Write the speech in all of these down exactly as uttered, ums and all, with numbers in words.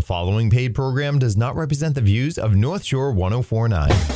following paid program does not represent the views of North Shore one oh four point nine.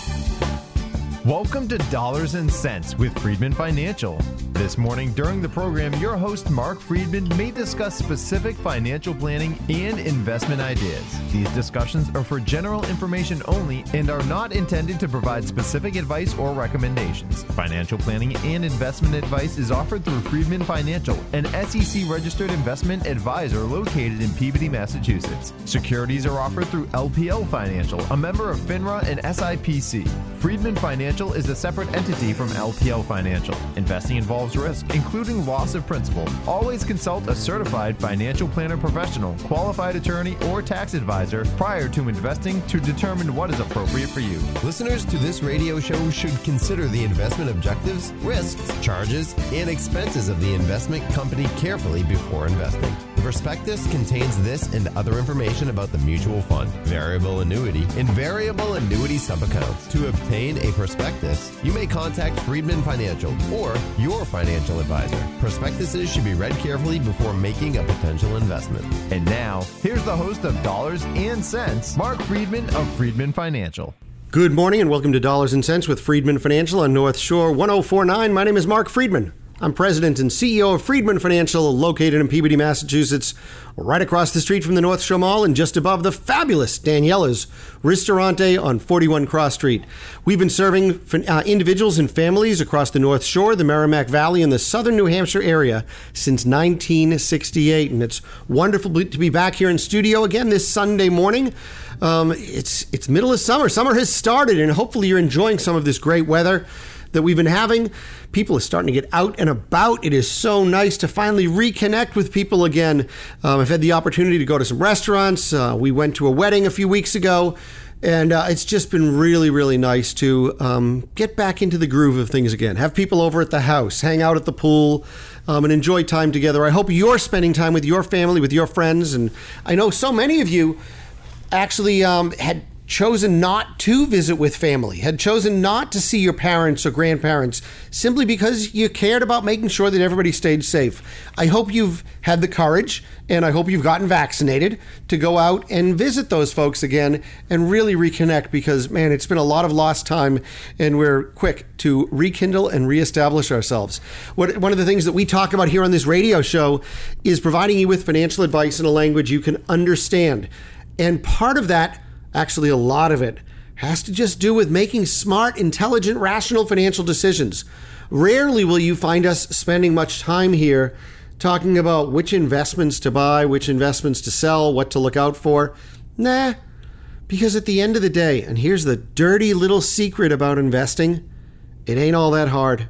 Welcome to Dollars and Cents with Friedman Financial. This morning during the program, your host Mark Friedman may discuss specific financial planning and investment ideas. These discussions are for general information only and are not intended to provide specific advice or recommendations. Financial planning and investment advice is offered through Friedman Financial, an S E C-registered investment advisor located in Peabody, Massachusetts. Securities are offered through L P L Financial, a member of FINRA and S I P C. Friedman Financial is a separate entity from L P L Financial. Investing involves risk, including loss of principal. Always consult a certified financial planner professional, qualified attorney, or tax advisor prior to investing to determine what is appropriate for you. Listeners to this radio show should consider the investment objectives, risks, charges, and expenses of the investment company carefully before investing. The prospectus contains this and other information about the mutual fund, variable annuity, and variable annuity subaccounts. To obtain a prospectus, you may contact Friedman Financial or your financial advisor. Prospectuses should be read carefully before making a potential investment. And now, here's the host of Dollars and Cents, Mark Friedman of Friedman Financial. Good morning and welcome to Dollars and Cents with Friedman Financial on North Shore one oh four point nine. My name is Mark Friedman. I'm president and C E O of Friedman Financial, located in Peabody, Massachusetts, right across the street from the North Shore Mall and just above the fabulous Daniela's Ristorante on forty-one Cross Street. We've been serving uh, individuals and families across the North Shore, the Merrimack Valley, and the southern New Hampshire area since nineteen sixty-eight. And it's wonderful to be back here in studio again this Sunday morning. Um, it's, it's middle of summer. Summer has started, and hopefully you're enjoying some of this great weather that we've been having. People are starting to get out and about. It is so nice to finally reconnect with people again. Um, I've had the opportunity to go to some restaurants. Uh, we went to a wedding a few weeks ago, and uh, it's just been really, really nice to um, get back into the groove of things again. Have people over at the house, hang out at the pool, um, and enjoy time together. I hope you're spending time with your family, with your friends, and I know so many of you actually um, had chosen not to visit with family, had chosen not to see your parents or grandparents simply because you cared about making sure that everybody stayed safe. I hope you've had the courage, and I hope you've gotten vaccinated to go out and visit those folks again and really reconnect, because, man, it's been a lot of lost time, and we're quick to rekindle and reestablish ourselves. What, one of the things that we talk about here on this radio show is providing you with financial advice in a language you can understand. And part of that, actually, a lot of it has to just do with making smart, intelligent, rational financial decisions. Rarely will you find us spending much time here talking about which investments to buy, which investments to sell, what to look out for. Nah, because at the end of the day, and here's the dirty little secret about investing, it ain't all that hard.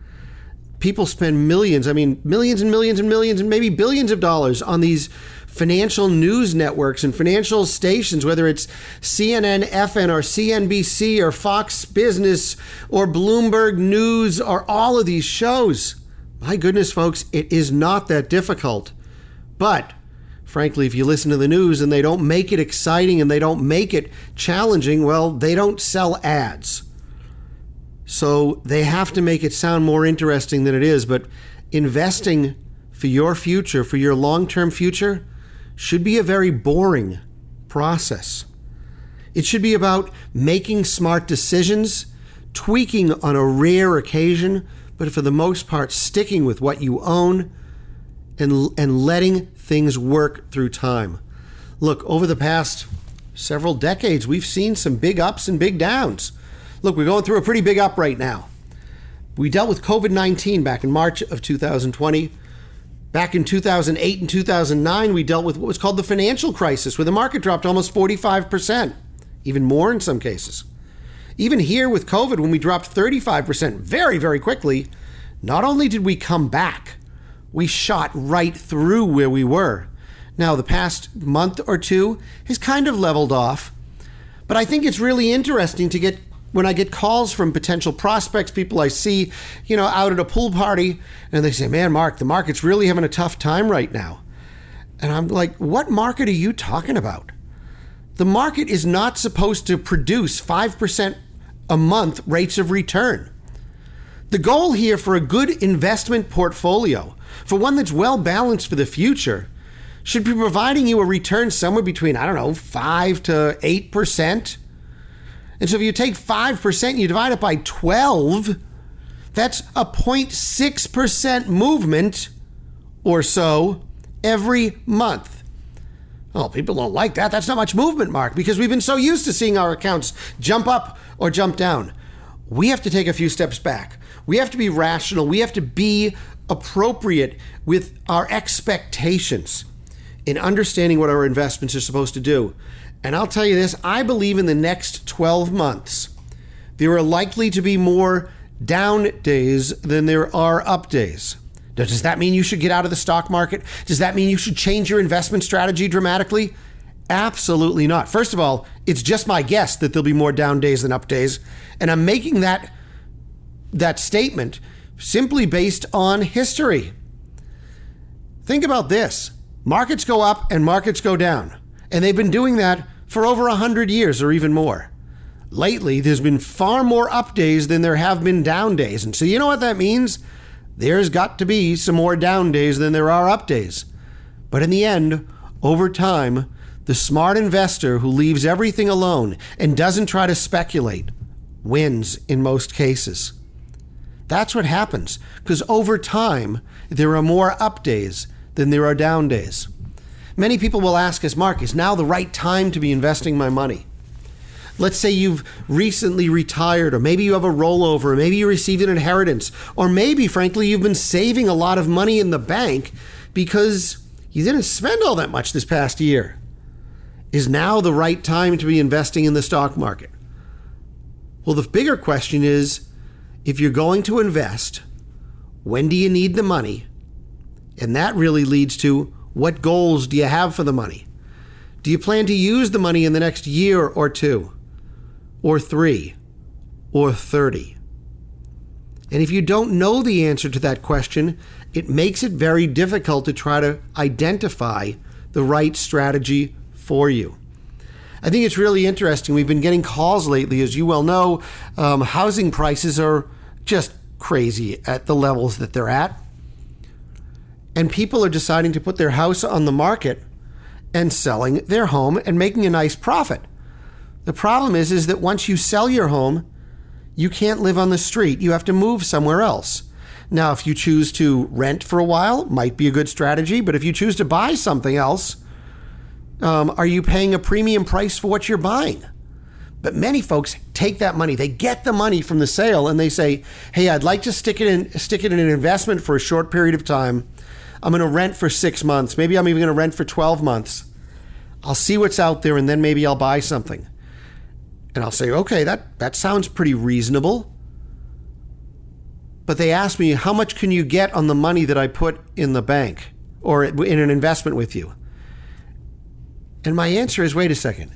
People spend millions, I mean, millions and millions and millions and maybe billions of dollars on these financial news networks and financial stations, whether it's C N N, F N, or C N B C, or Fox Business, or Bloomberg News, or all of these shows. My goodness, folks, it is not that difficult. But, frankly, if you listen to the news and they don't make it exciting and they don't make it challenging, well, they don't sell ads. So they have to make it sound more interesting than it is. But investing for your future, for your long-term future, should be a very boring process. It should be about making smart decisions, tweaking on a rare occasion, but for the most part, sticking with what you own and, and letting things work through time. Look, over the past several decades, we've seen some big ups and big downs. Look, we're going through a pretty big up right now. We dealt with covid nineteen back in March of two thousand twenty. Back in two thousand eight and two thousand nine, we dealt with what was called the financial crisis, where the market dropped almost forty-five percent, even more in some cases. Even here with COVID, when we dropped thirty-five percent very, very quickly, not only did we come back, we shot right through where we were. Now, the past month or two has kind of leveled off, but I think it's really interesting to get when I get calls from potential prospects, people I see, you know, out at a pool party, and they say, man, Mark, the market's really having a tough time right now. And I'm like, what market are you talking about? The market is not supposed to produce five percent a month rates of return. The goal here for a good investment portfolio, for one that's well balanced for the future, should be providing you a return somewhere between, I don't know, five to eight percent. And so if you take five percent and you divide it by twelve, that's a zero point six percent movement or so every month. Oh, people don't like that. That's not much movement, Mark, because we've been so used to seeing our accounts jump up or jump down. We have to take a few steps back. We have to be rational. We have to be appropriate with our expectations in understanding what our investments are supposed to do. And I'll tell you this, I believe in the next twelve months, there are likely to be more down days than there are up days. Now, does that mean you should get out of the stock market? Does that mean you should change your investment strategy dramatically? Absolutely not. First of all, it's just my guess that there'll be more down days than up days. And I'm making that, that statement simply based on history. Think about this. Markets go up and markets go down. And they've been doing that for over one hundred years or even more. Lately, there's been far more up days than there have been down days. And so you know what that means? There's got to be some more down days than there are up days. But in the end, over time, the smart investor who leaves everything alone and doesn't try to speculate wins in most cases. That's what happens, because over time, there are more up days than there are down days. Many people will ask us, Mark, is now the right time to be investing my money? Let's say you've recently retired, or maybe you have a rollover, or maybe you received an inheritance, or maybe, frankly, you've been saving a lot of money in the bank because you didn't spend all that much this past year. Is now the right time to be investing in the stock market? Well, the bigger question is, if you're going to invest, when do you need the money? And that really leads to, what goals do you have for the money? Do you plan to use the money in the next year or two, or three, or thirty? And if you don't know the answer to that question, it makes it very difficult to try to identify the right strategy for you. I think it's really interesting. We've been getting calls lately, as you well know. Um, housing prices are just crazy at the levels that they're at. And people are deciding to put their house on the market and selling their home and making a nice profit. The problem is, is that once you sell your home, you can't live on the street. You have to move somewhere else. Now, if you choose to rent for a while, it might be a good strategy. But if you choose to buy something else, um, are you paying a premium price for what you're buying? But many folks take that money, they get the money from the sale, and they say, hey, I'd like to stick it in, stick it in an investment for a short period of time. I'm going to rent for six months. Maybe I'm even going to rent for twelve months. I'll see what's out there, and then maybe I'll buy something. And I'll say, okay, that, that sounds pretty reasonable. But they ask me, how much can you get on the money that I put in the bank or in an investment with you? And my answer is, wait a second.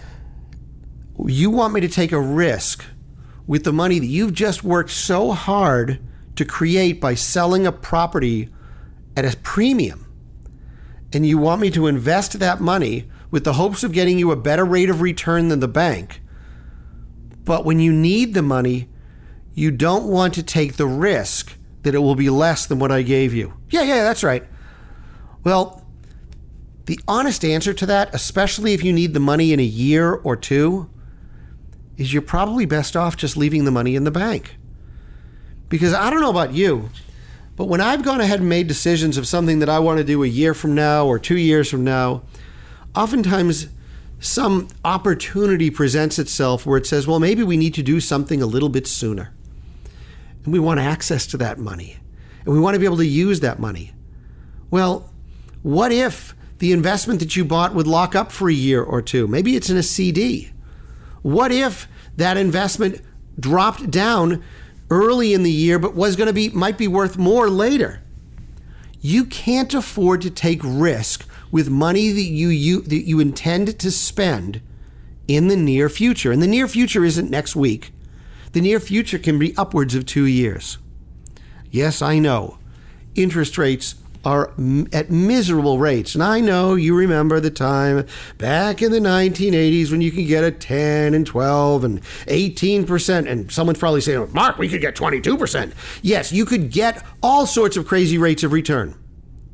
You want me to take a risk with the money that you've just worked so hard to create by selling a property at a premium, and you want me to invest that money with the hopes of getting you a better rate of return than the bank, but when you need the money, you don't want to take the risk that it will be less than what I gave you. Yeah, yeah, that's right. Well, the honest answer to that, especially if you need the money in a year or two, is you're probably best off just leaving the money in the bank. Because I don't know about you, but when I've gone ahead and made decisions of something that I want to do a year from now or two years from now, oftentimes some opportunity presents itself where it says, well, maybe we need to do something a little bit sooner. And we want access to that money. And we want to be able to use that money. Well, what if the investment that you bought would lock up for a year or two? Maybe it's in a C D. What if that investment dropped down early in the year, but was going to be, might be worth more later? You can't afford to take risk with money that you, you that you intend to spend in the near future. And the near future isn't next week. The near future can be upwards of two years. Yes, I know. Interest rates are m- at miserable rates. And I know you remember the time back in the nineteen eighties when you could get a ten and twelve and eighteen percent. And someone's probably saying, Mark, we could get twenty-two percent. Yes, you could get all sorts of crazy rates of return.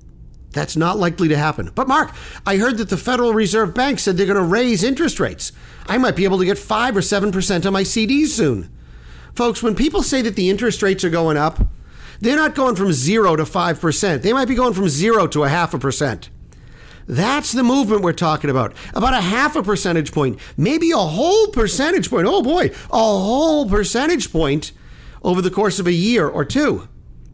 That's not likely to happen. But Mark, I heard that the Federal Reserve Bank said they're going to raise interest rates. I might be able to get five or seven percent on my C Ds soon. Folks, when people say that the interest rates are going up, they're not going from zero to five percent. They might be going from zero to a half a percent. That's the movement we're talking about. About a half a percentage point, maybe a whole percentage point. Oh boy, a whole percentage point over the course of a year or two.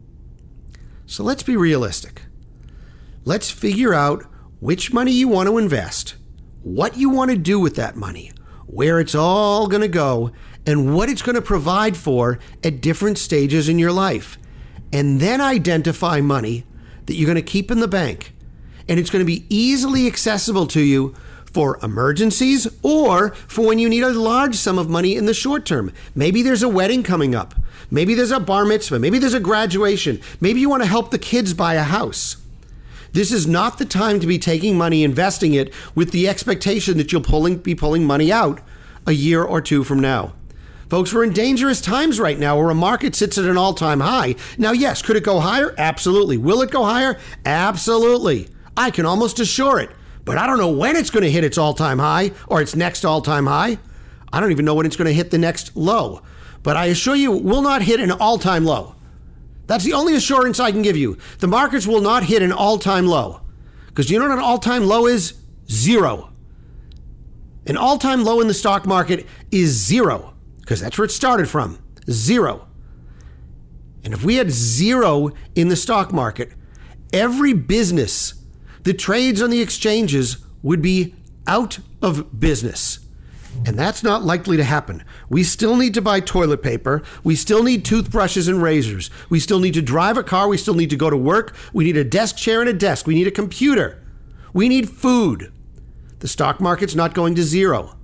So let's be realistic. Let's figure out which money you want to invest, what you want to do with that money, where it's all going to go, and what it's going to provide for at different stages in your life. And then identify money that you're going to keep in the bank. And it's going to be easily accessible to you for emergencies or for when you need a large sum of money in the short term. Maybe there's a wedding coming up. Maybe there's a bar mitzvah. Maybe there's a graduation. Maybe you want to help the kids buy a house. This is not the time to be taking money, investing it with the expectation that you'll pulling, be pulling money out a year or two from now. Folks, we're in dangerous times right now where a market sits at an all-time high. Now, yes, could it go higher? Absolutely. Will it go higher? Absolutely. I can almost assure it. But I don't know when it's going to hit its all-time high or its next all-time high. I don't even know when it's going to hit the next low. But I assure you, it will not hit an all-time low. That's the only assurance I can give you. The markets will not hit an all-time low. Because you know what an all-time low is? Zero. An all-time low in the stock market is zero. Because that's where it started from. Zero. And if we had zero in the stock market, every business that trades on the exchanges would be out of business. And that's not likely to happen. We still need to buy toilet paper. We still need toothbrushes and razors. We still need to drive a car. We still need to go to work. We need a desk chair and a desk. We need a computer. We need food. The stock market's not going to zero.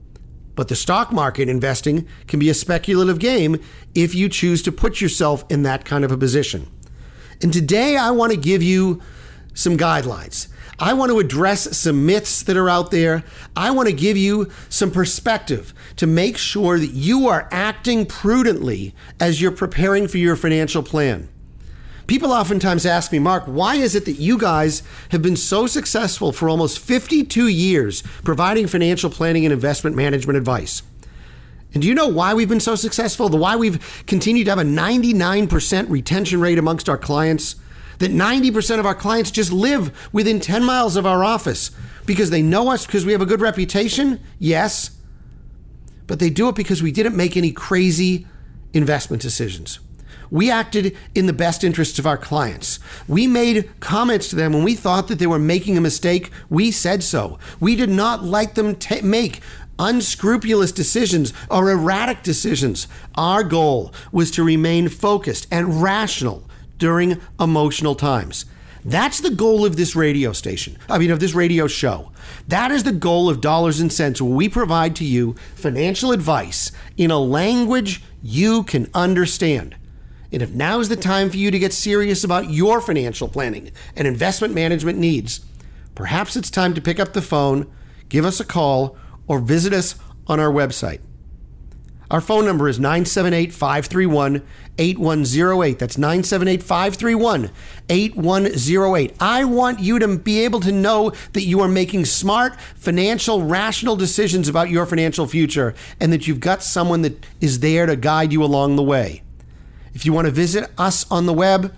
But the stock market investing can be a speculative game if you choose to put yourself in that kind of a position. And today I want to give you some guidelines. I want to address some myths that are out there. I want to give you some perspective to make sure that you are acting prudently as you're preparing for your financial plan. People oftentimes ask me, Mark, why is it that you guys have been so successful for almost fifty-two years providing financial planning and investment management advice? And do you know why we've been so successful? The why we've continued to have a ninety-nine percent retention rate amongst our clients? That ninety percent of our clients just live within ten miles of our office because they know us, because we have a good reputation? Yes. But they do it because we didn't make any crazy investment decisions. We acted in the best interests of our clients. We made comments to them when we thought that they were making a mistake. We said so. We did not let them t- make unscrupulous decisions or erratic decisions. Our goal was to remain focused and rational during emotional times. That's the goal of this radio station. I mean, of this radio show. That is the goal of Dollars and Cents, where we provide to you financial advice in a language you can understand. And if now is the time for you to get serious about your financial planning and investment management needs, perhaps it's time to pick up the phone, give us a call, or visit us on our website. Our phone number is nine seven eight, five three one, eight one zero eight. That's nine seven eight, five three one, eight one zero eight. I want you to be able to know that you are making smart, financial, rational decisions about your financial future and that you've got someone that is there to guide you along the way. If you want to visit us on the web,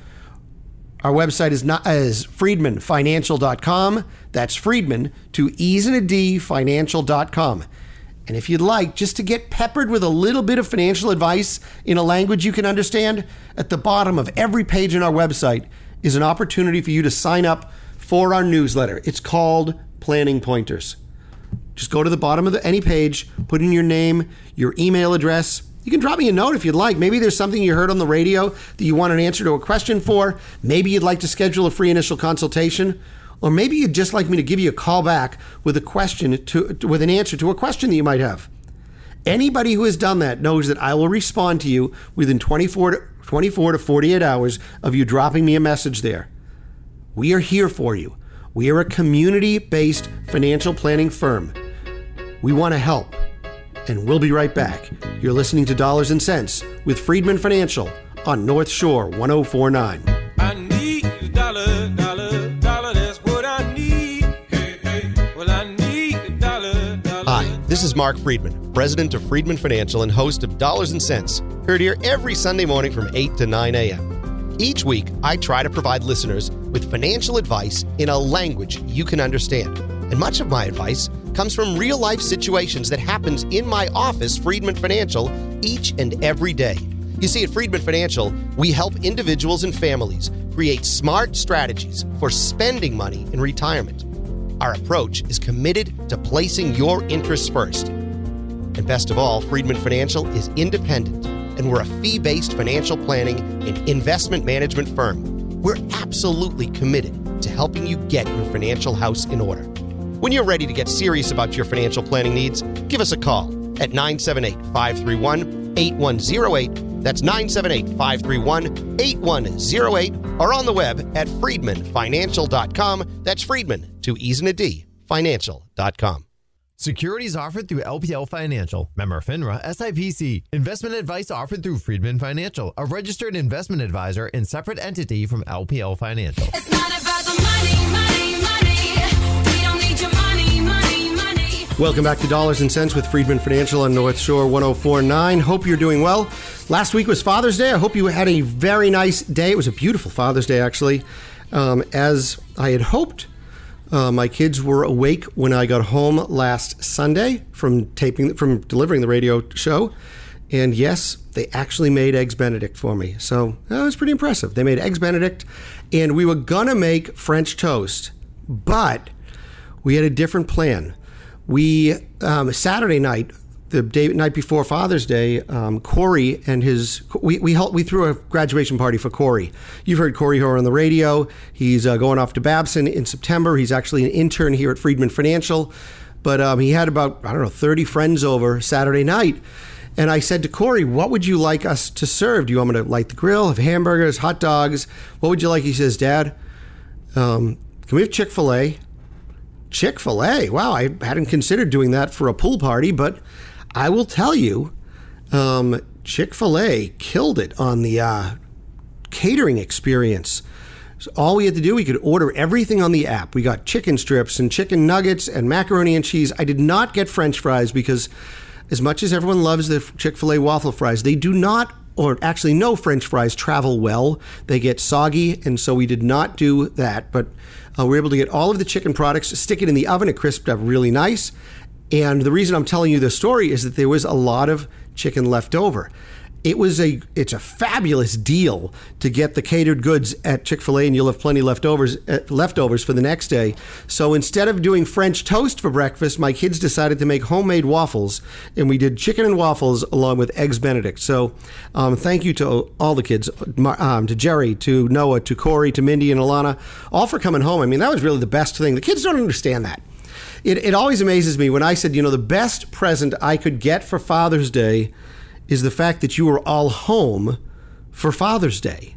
our website is, not, is friedman financial dot com. That's Friedman, to E's and a D, financial dot com. And if you'd like, just to get peppered with a little bit of financial advice in a language you can understand, at the bottom of every page on our website is an opportunity for you to sign up for our newsletter. It's called Planning Pointers. Just go to the bottom of the, any page, put in your name, your email address. You can drop me a note if you'd like. Maybe there's something you heard on the radio that you want an answer to a question for. Maybe you'd like to schedule a free initial consultation. Or maybe you'd just like me to give you a call back with a question to, with an answer to a question that you might have. Anybody who has done that knows that I will respond to you within twenty-four to forty-eight hours of you dropping me a message there. We are here for you. We are a community-based financial planning firm. We want to help. And we'll be right back. You're listening to Dollars and Cents with Friedman Financial on North Shore one oh four point nine. I need a dollar, dollar, dollar. This is Mark Friedman, president of Friedman Financial and host of Dollars and Cents, heard here every Sunday morning from eight to nine a.m. Each week, I try to provide listeners with financial advice in a language you can understand. And much of my advice comes from real-life situations that happens in my office, Friedman Financial, each and every day. You see, at Friedman Financial, we help individuals and families create smart strategies for spending money in retirement. Our approach is committed to placing your interests first. And best of all, Friedman Financial is independent, and we're a fee-based financial planning and investment management firm. We're absolutely committed to helping you get your financial house in order. When you're ready to get serious about your financial planning needs, give us a call at nine seven eight, five three one, eight one zero eight. That's nine seven eight, five three one, eight one zero eight, or on the web at friedman financial dot com. That's Friedman, two E's and a D, financial dot com. Securities offered through L P L Financial. Member FINRA, S I P C. Investment advice offered through Friedman Financial, a registered investment advisor and separate entity from L P L Financial. It's not about the money, money, money. We don't need your money, money, money. Welcome back to Dollars and Cents with Friedman Financial on North Shore one oh four point nine. Hope you're doing well. Last week was Father's Day. I hope you had a very nice day. It was a beautiful Father's Day, actually. Um, as I had hoped, uh, my kids were awake when I got home last Sunday from taping, from delivering the radio show. And yes, they actually made Eggs Benedict for me. So that was pretty impressive. They made Eggs Benedict, and we were going to make French toast, but we had a different plan. We, um, Saturday night, the day, night before Father's Day, um, Corey and his, we we, helped, we threw a graduation party for Corey. You've heard Corey Horror on the radio. He's uh, going off to Babson in September. He's actually an intern here at Friedman Financial. But um, he had about, I don't know, thirty friends over Saturday night. And I said to Corey, what would you like us to serve? Do you want me to light the grill, have hamburgers, hot dogs? What would you like? He says, Dad, um, can we have Chick-fil-A? Chick-fil-A? Wow, I hadn't considered doing that for a pool party, but I will tell you, um, Chick-fil-A killed it on the uh, catering experience. So all we had to do, we could order everything on the app. We got chicken strips and chicken nuggets and macaroni and cheese. I did not get French fries because as much as everyone loves the Chick-fil-A waffle fries, they do not, or actually no French fries travel well. They get soggy, and so we did not do that. But uh, we were able to get all of the chicken products, stick it in the oven. It crisped up really nice. And the reason I'm telling you this story is that there was a lot of chicken left over. It was a, it's a fabulous deal to get the catered goods at Chick-fil-A, and you'll have plenty leftovers, uh, leftovers for the next day. So instead of doing French toast for breakfast, my kids decided to make homemade waffles, and we did chicken and waffles along with Eggs Benedict. So um, thank you to all the kids, um, to Jerry, to Noah, to Corey, to Mindy and Alana, all for coming home. I mean, that was really the best thing. The kids don't understand that. It, it always amazes me when I said, you know, the best present I could get for Father's Day is the fact that you were all home for Father's Day.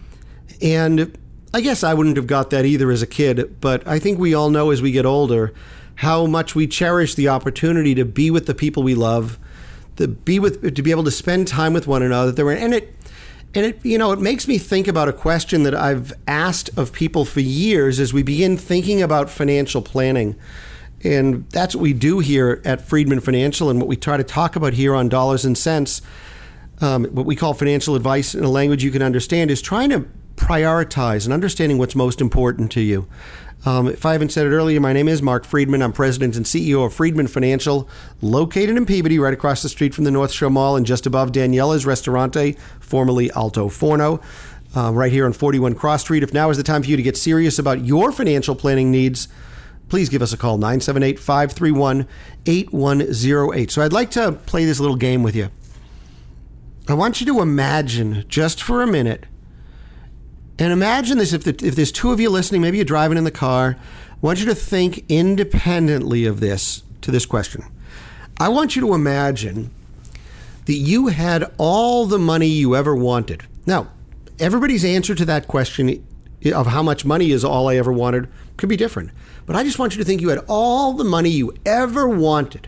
And I guess I wouldn't have got that either as a kid, but I think we all know as we get older how much we cherish the opportunity to be with the people we love, to be with, to be able to spend time with one another. And it, and it, you know, it makes me think about a question that I've asked of people for years as we begin thinking about financial planning. And that's what we do here at Friedman Financial, and what we try to talk about here on Dollars and Cents, um, what we call financial advice in a language you can understand, is trying to prioritize and understanding what's most important to you. Um, if I haven't said it earlier, my name is Mark Friedman. I'm president and C E O of Friedman Financial, located in Peabody, right across the street from the North Shore Mall and just above Daniela's Ristorante, formerly Alto Forno, uh, right here on forty-one Cross Street. If now is the time for you to get serious about your financial planning needs, please give us a call, nine seven eight, five three one, eight one zero eight. So I'd like to play this little game with you. I want you to imagine, just for a minute, and imagine this, if, the, if there's two of you listening, maybe you're driving in the car, I want you to think independently of this, to this question. I want you to imagine that you had all the money you ever wanted. Now, everybody's answer to that question of how much money is all I ever wanted could be different. But I just want you to think you had all the money you ever wanted.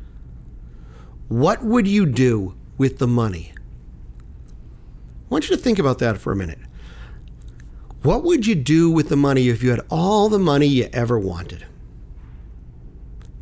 What would you do with the money? I want you to think about that for a minute. What would you do with the money if you had all the money you ever wanted?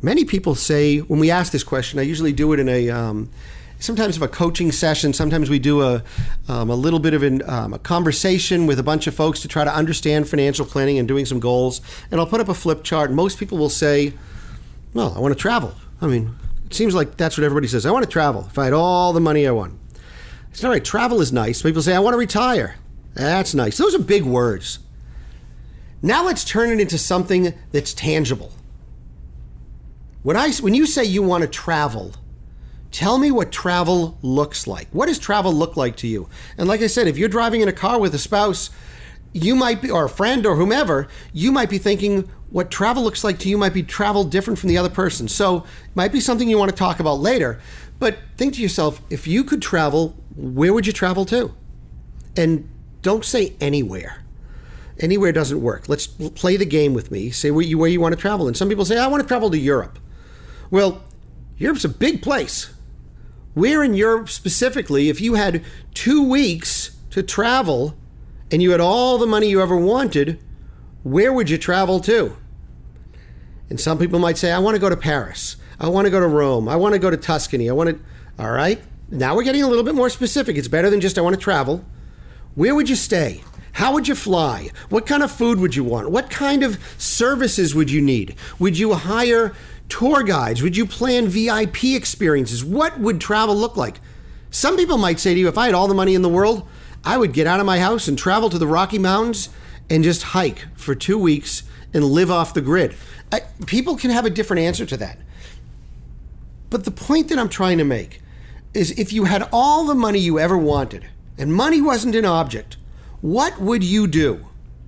many people say, when we ask this question, I usually do it in a, um, sometimes of a coaching session. Sometimes we do a, um, a little bit of an, um, a conversation with a bunch of folks to try to understand financial planning and doing some goals. And I'll put up a flip chart. And most people will say, well, I want to travel. I mean, it seems like that's what everybody says. I want to travel if I had all the money I want. It's not right. Travel is nice. People say, I want to retire. That's nice. Those are big words. Now let's turn it into something that's tangible. When I, when you say you want to travel, tell me what travel looks like. What does travel look like to you? And like I said, if you're driving in a car with a spouse, you might be, or a friend or whomever, you might be thinking what travel looks like to you might be travel different from the other person. So it might be something you want to talk about later. But think to yourself, if you could travel, where would you travel to? And don't say anywhere. Anywhere doesn't work. Let's play the game with me. Say where you, where you want to travel. And some people say, I want to travel to Europe. Well, Europe's a big place. Where in Europe specifically, if you had two weeks to travel and you had all the money you ever wanted, where would you travel to? And some people might say, I want to go to Paris. I want to go to Rome. I want to go to Tuscany. I want to, all right. Now we're getting a little bit more specific. It's better than just I want to travel. Where would you stay? How would you fly? What kind of food would you want? What kind of services would you need? Would you hire tour guides? Would you plan V I P experiences? What would travel look like? Some people might say to you, if I had all the money in the world, I would get out of my house and travel to the Rocky Mountains and just hike for two weeks and live off the grid. I, people can have a different answer to that. But the point that I'm trying to make is if you had all the money you ever wanted and money wasn't an object, what would you do?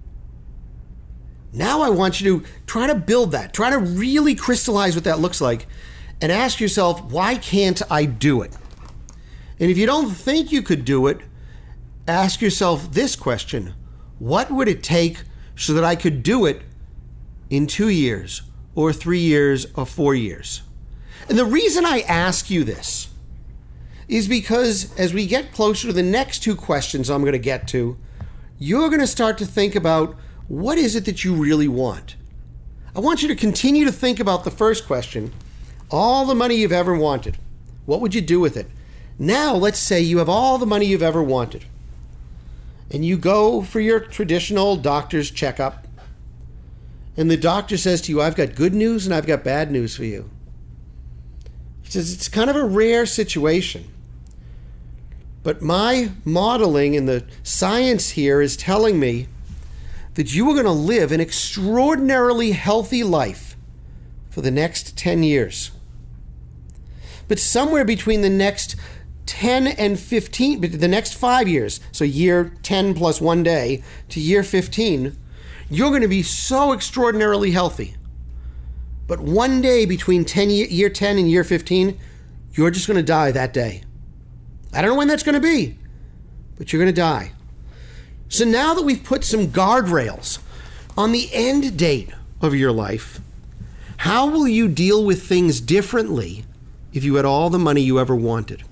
Now I want you to try to build that. Try to really crystallize what that looks like and ask yourself, why can't I do it? And if you don't think you could do it, ask yourself this question. What would it take so that I could do it in two years or three years or four years? And the reason I ask you this is because as we get closer to the next two questions I'm going to get to, you're going to start to think about what is it that you really want. I want you to continue to think about the first question, all the money you've ever wanted. What would you do with it? Now, let's say you have all the money you've ever wanted, and you go for your traditional doctor's checkup, and the doctor says to you, I've got good news and I've got bad news for you. He says it's kind of a rare situation. But my modeling and the science here is telling me that you are going to live an extraordinarily healthy life for the next ten years. But somewhere between the next ten and fifteen, the next five years, so year ten plus one day to year fifteen, you're going to be so extraordinarily healthy. But one day between ten, year ten and year fifteen, you're just going to die that day. I don't know when that's going to be, but you're going to die. So now that we've put some guardrails on the end date of your life, how will you deal with things differently if you had all the money you ever wanted?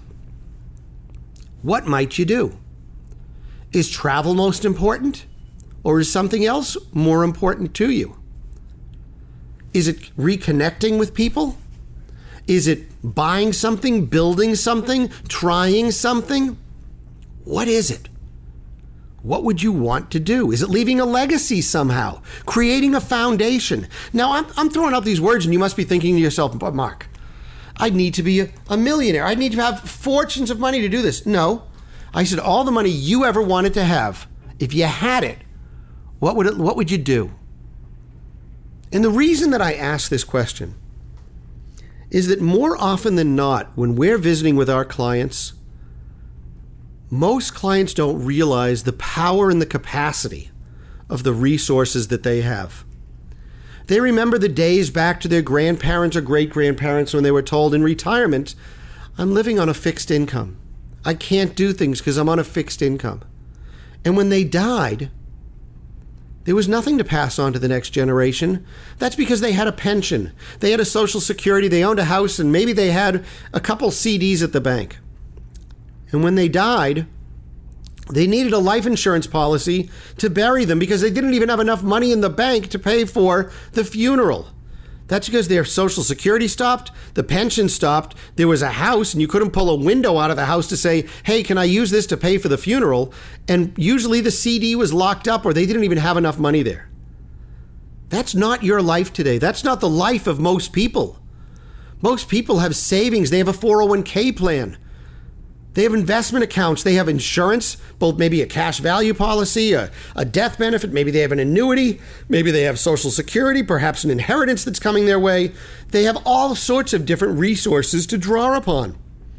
What might you do? Is travel most important, or is something else more important to you? Is it reconnecting with people? Is it buying something, building something, trying something? What is it? What would you want to do? Is it leaving a legacy somehow? Creating a foundation? Now, I'm, I'm throwing out these words and you must be thinking to yourself, but Mark, I'd need to be a, a millionaire. I'd need to have fortunes of money to do this. No. I said all the money you ever wanted to have, if you had it, what would it, what would you do? And the reason that I ask this question is that more often than not, when we're visiting with our clients, most clients don't realize the power and the capacity of the resources that they have. They remember the days back to their grandparents or great-grandparents when they were told in retirement, I'm living on a fixed income. I can't do things because I'm on a fixed income. And when they died, there was nothing to pass on to the next generation. That's because they had a pension. They had a Social Security, they owned a house, and maybe they had a couple C Ds at the bank. And when they died, they needed a life insurance policy to bury them because they didn't even have enough money in the bank to pay for the funeral. That's because their Social Security stopped, the pension stopped, there was a house, and you couldn't pull a window out of the house to say, hey, can I use this to pay for the funeral? And usually the C D was locked up or they didn't even have enough money there. That's not your life today. That's not the life of most people. Most people have savings. They have a four oh one k plan. They have investment accounts. They have insurance, both maybe a cash value policy, a, a death benefit. Maybe they have an annuity. Maybe they have Social Security, perhaps an inheritance that's coming their way. They have all sorts of different resources to draw upon.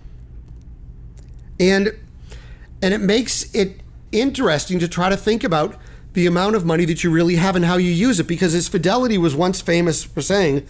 And, and it makes it interesting to try to think about the amount of money that you really have and how you use it. Because as Fidelity was once famous for saying,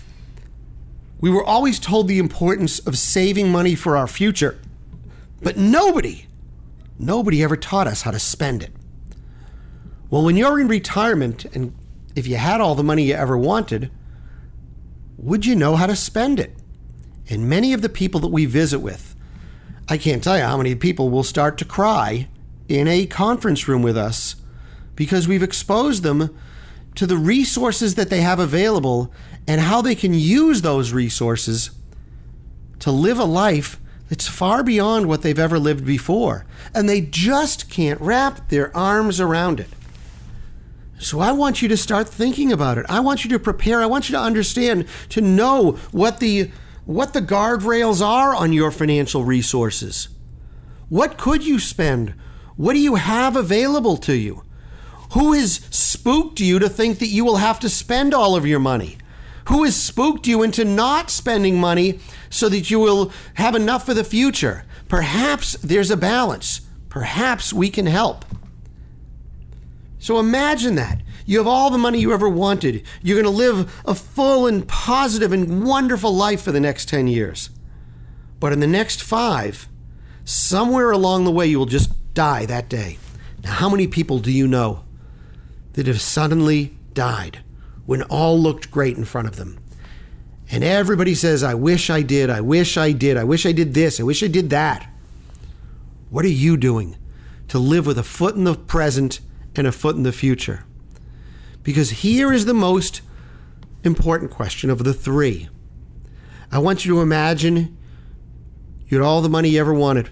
we were always told the importance of saving money for our future. But nobody, nobody ever taught us how to spend it. Well, when you're in retirement, and if you had all the money you ever wanted, would you know how to spend it? And many of the people that we visit with, I can't tell you how many people will start to cry in a conference room with us because we've exposed them to the resources that they have available and how they can use those resources to live a life it's far beyond what they've ever lived before, and they just can't wrap their arms around it. So I want you to start thinking about it. I want you to prepare. I want you to understand, to know what the what the guardrails are on your financial resources. What could you spend? What do you have available to you? Who has spooked you to think that you will have to spend all of your money? Who has spooked you into not spending money so that you will have enough for the future? Perhaps there's a balance. Perhaps we can help. So imagine that. You have all the money you ever wanted. You're going to live a full and positive and wonderful life for the next ten years. But in the next five, somewhere along the way, you will just die that day. Now, how many people do you know that have suddenly died when all looked great in front of them? And everybody says, I wish I did, I wish I did, I wish I did this, I wish I did that. What are you doing to live with a foot in the present and a foot in the future? Because here is the most important question of the three. I want you to imagine you had all the money you ever wanted.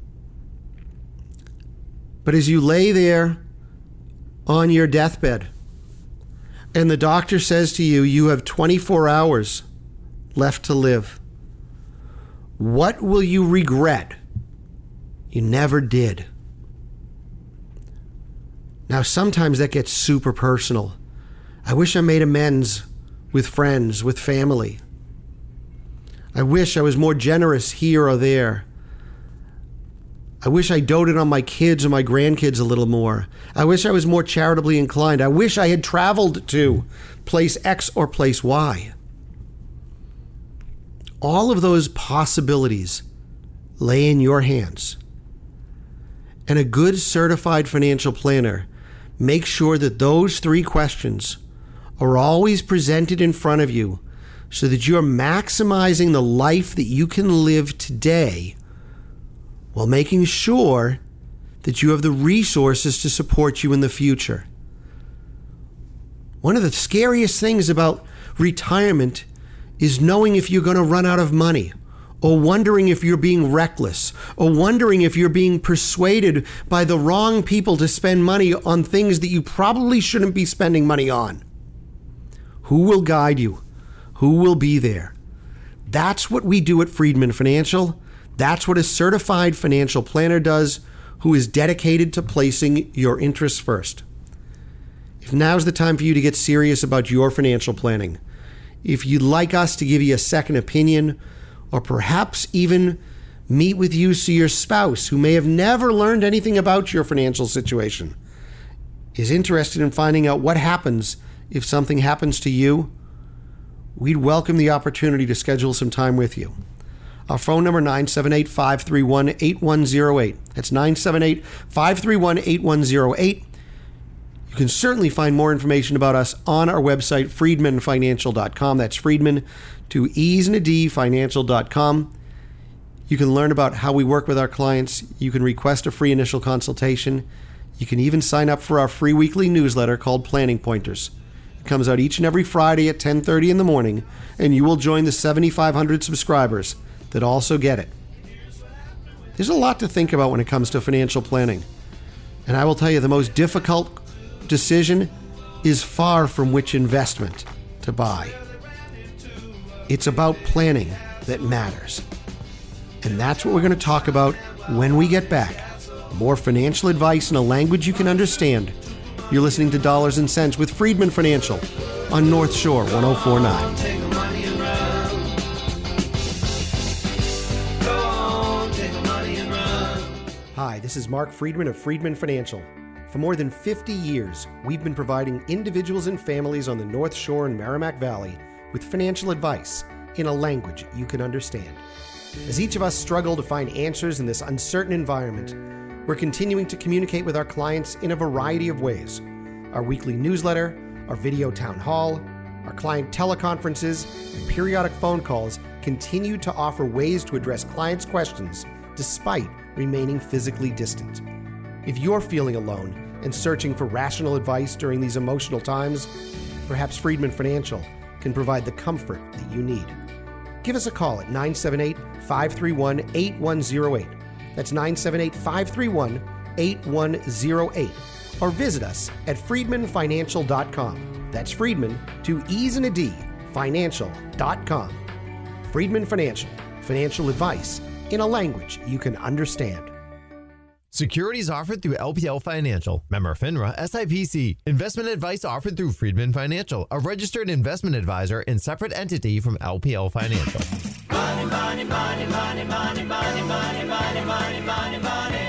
But as you lay there on your deathbed, and the doctor says to you, you have twenty-four hours left to live, what will you regret you never did? Now, sometimes that gets super personal. I wish I made amends with friends, with family. I wish I was more generous here or there. I wish I doted on my kids or my grandkids a little more. I wish I was more charitably inclined. I wish I had traveled to place X or place Y. All of those possibilities lay in your hands. And a good certified financial planner makes sure that those three questions are always presented in front of you so that you're maximizing the life that you can live today while making sure that you have the resources to support you in the future. One of the scariest things about retirement is knowing if you're going to run out of money, or wondering if you're being reckless, or wondering if you're being persuaded by the wrong people to spend money on things that you probably shouldn't be spending money on. Who will guide you? Who will be there? That's what we do at Friedman Financial. That's what a certified financial planner does, who is dedicated to placing your interests first. If now's the time for you to get serious about your financial planning, if you'd like us to give you a second opinion, or perhaps even meet with you so your spouse, who may have never learned anything about your financial situation, is interested in finding out what happens if something happens to you, we'd welcome the opportunity to schedule some time with you. Our phone number, nine seven eight, five three one, eight one zero eight. That's nine seven eight, five three one, eight one zero eight. You can certainly find more information about us on our website, friedman financial dot com. That's Friedman, two E's and a D, financial dot com. You can learn about how we work with our clients. You can request a free initial consultation. You can even sign up for our free weekly newsletter called Planning Pointers. comes out each and every Friday at ten thirty in the morning, and you will join the seventy-five hundred subscribers that also get it. There's a lot to think about when it comes to financial planning. And I will tell you, the most difficult decision is far from which investment to buy. It's about planning that matters. And that's what we're going to talk about when we get back. More financial advice in a language you can understand. You're listening to Dollars and Cents with Friedman Financial on North Shore one oh four point nine. Hi, this is Mark Friedman of Friedman Financial. For more than fifty years, we've been providing individuals and families on the North Shore and Merrimack Valley with financial advice in a language you can understand. As each of us struggle to find answers in this uncertain environment, we're continuing to communicate with our clients in a variety of ways. Our weekly newsletter, our video town hall, our client teleconferences, and periodic phone calls continue to offer ways to address clients' questions despite remaining physically distant. If you're feeling alone and searching for rational advice during these emotional times, perhaps Friedman Financial can provide the comfort that you need. Give us a call at nine seven eight, five three one, eight one zero eight. That's nine seven eight, five three one, eight one zero eight. Or visit us at friedman financial dot com. That's Friedman, two E's and a D, financial dot com. Friedman Financial, financial advice in a language you can understand. Securities offered through L P L Financial, member FINRA, S I P C. Investment advice offered through Friedman Financial, a registered investment advisor and separate entity from L P L Financial. Money, money, money, money, money, money, money, money, money, money, money.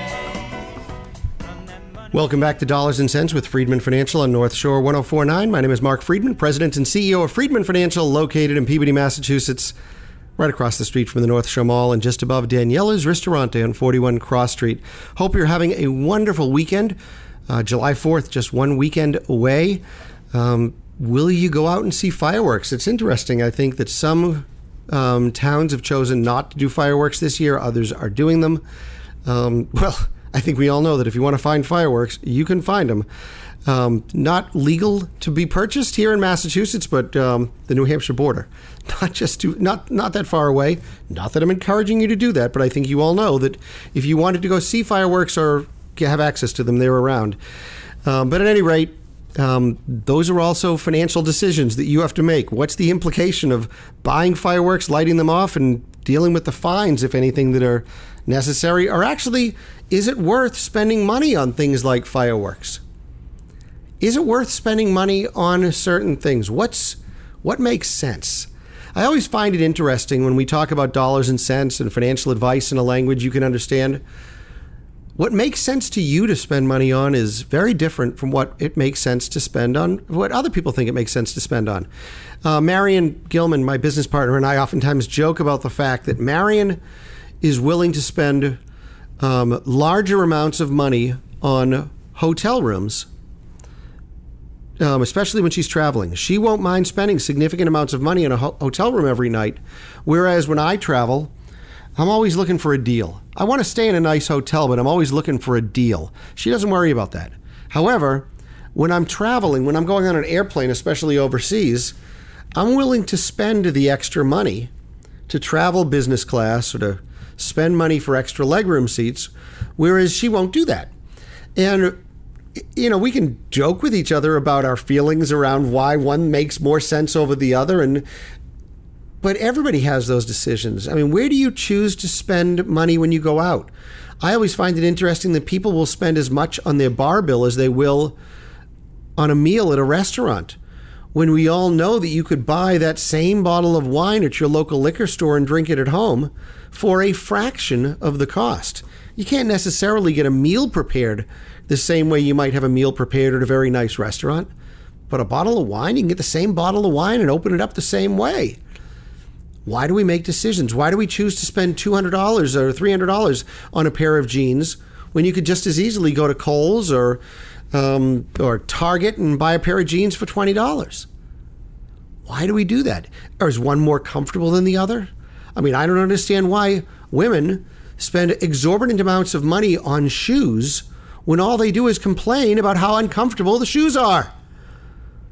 Welcome back to Dollars and Cents with Friedman Financial on North Shore one oh four point nine. My name is Mark Friedman, President and C E O of Friedman Financial, located in Peabody, Massachusetts, right across the street from the North Shore Mall and just above Daniela's Ristorante on forty-one Cross Street. Hope you're having a wonderful weekend. Uh, July fourth, just one weekend away. Um, will you go out and see fireworks? It's interesting. I think that some um, towns have chosen not to do fireworks this year. Others are doing them. Um, well, I think we all know that if you want to find fireworks, you can find them. Um, not legal to be purchased here in Massachusetts, but um, the New Hampshire border. Not just to, not not that far away. Not that I'm encouraging you to do that, but I think you all know that if you wanted to go see fireworks or have access to them, they're around. Um, but at any rate, um, those are also financial decisions that you have to make. What's the implication of buying fireworks, lighting them off, and dealing with the fines, if anything, that are necessary? Or actually, is it worth spending money on things like fireworks? Is it worth spending money on certain things? What's what makes sense? I always find it interesting when we talk about dollars and cents and financial advice in a language you can understand. What makes sense to you to spend money on is very different from what it makes sense to spend on, what other people think it makes sense to spend on. Uh, Marion Gilman, my business partner, and I oftentimes joke about the fact that Marion is willing to spend um, larger amounts of money on hotel rooms, Um, especially when she's traveling. She won't mind spending significant amounts of money in a ho- hotel room every night, whereas when I travel, I'm always looking for a deal. I want to stay in a nice hotel, but I'm always looking for a deal. She doesn't worry about that. However, when I'm traveling, when I'm going on an airplane, especially overseas, I'm willing to spend the extra money to travel business class or to spend money for extra legroom seats, whereas she won't do that. And you know, we can joke with each other about our feelings around why one makes more sense over the other, and but everybody has those decisions. I mean, where do you choose to spend money when you go out? I always find it interesting that people will spend as much on their bar bill as they will on a meal at a restaurant, when we all know that you could buy that same bottle of wine at your local liquor store and drink it at home for a fraction of the cost. You can't necessarily get a meal prepared the same way you might have a meal prepared at a very nice restaurant. But a bottle of wine, you can get the same bottle of wine and open it up the same way. Why do we make decisions? Why do we choose to spend two hundred dollars or three hundred dollars on a pair of jeans when you could just as easily go to Kohl's or um, or Target and buy a pair of jeans for twenty dollars? Why do we do that? Or is one more comfortable than the other? I mean, I don't understand why women spend exorbitant amounts of money on shoes when all they do is complain about how uncomfortable the shoes are.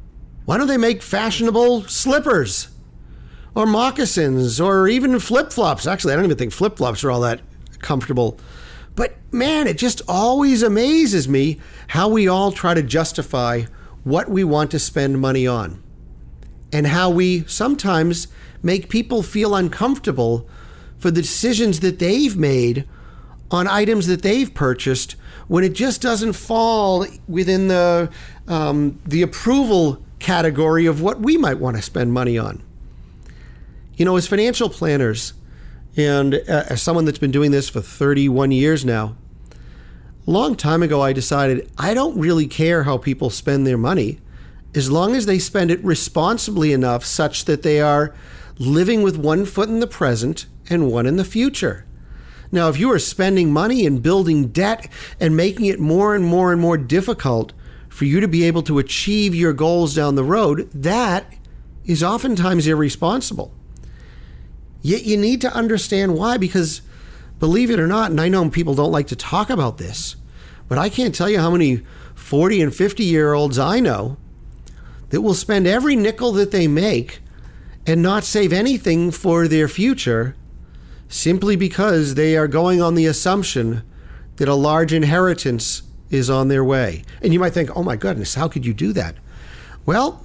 Why don't they make fashionable slippers or moccasins or even flip-flops? Actually, I don't even think flip-flops are all that comfortable. But man, it just always amazes me how we all try to justify what we want to spend money on, and how we sometimes make people feel uncomfortable for the decisions that they've made on items that they've purchased when it just doesn't fall within the um, the approval category of what we might want to spend money on. You know, as financial planners, and uh, as someone that's been doing this for thirty-one years now, a long time ago I decided I don't really care how people spend their money as long as they spend it responsibly enough such that they are living with one foot in the present and one in the future. Now, if you are spending money and building debt and making it more and more and more difficult for you to be able to achieve your goals down the road, that is oftentimes irresponsible. Yet you need to understand why, because believe it or not, and I know people don't like to talk about this, but I can't tell you how many forty and fifty year olds I know that will spend every nickel that they make and not save anything for their future simply because they are going on the assumption that a large inheritance is on their way. And you might think, oh my goodness, how could you do that? Well,